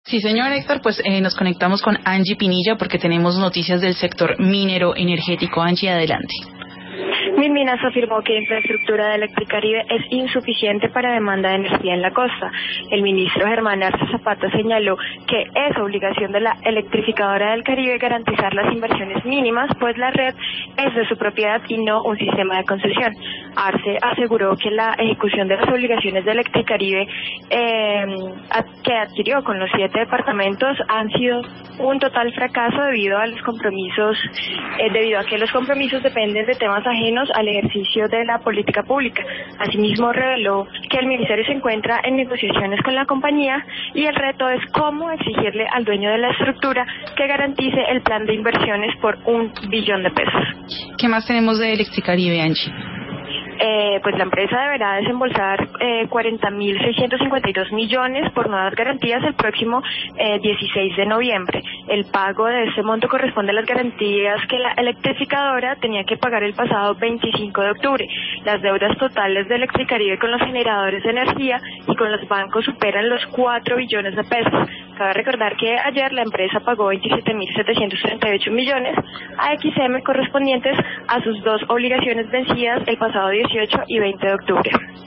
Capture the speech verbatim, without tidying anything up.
Sí, señor Héctor, pues eh, nos conectamos con Angie Pinilla porque tenemos noticias del sector minero energético. Angie, adelante. Minminas afirmó que la infraestructura de Electricaribe es insuficiente para demanda de energía en la costa. El ministro Germán Arce Zapata señaló que es obligación de la electrificadora del Caribe garantizar las inversiones mínimas, pues la red es de su propiedad y no un sistema de concesión. Arce aseguró que la ejecución de las obligaciones de Electricaribe eh, que adquirió con los siete departamentos han sido un total fracaso debido a los compromisos, eh, debido a que los compromisos dependen de temas ajenos al ejercicio de la política pública. Asimismo, reveló que el ministerio se encuentra en negociaciones con la compañía y el reto es cómo exigirle al dueño de la estructura que garantice el plan de inversiones por un billón de pesos. ¿Qué más tenemos de Electricaribe, Angie? Eh, pues la empresa deberá desembolsar eh, cuarenta mil seiscientos cincuenta y dos millones por nuevas garantías el próximo eh, dieciséis de noviembre. El pago de este monto corresponde a las garantías que la electrificadora tenía que pagar el pasado veinticinco de octubre. Las deudas totales de Electricaribe con los generadores de energía y con los bancos superan los cuatro billones de pesos. Cabe recordar que ayer la empresa pagó veintisiete mil setecientos treinta y ocho millones a X M correspondientes a sus dos obligaciones vencidas el pasado dieciocho y veinte de octubre.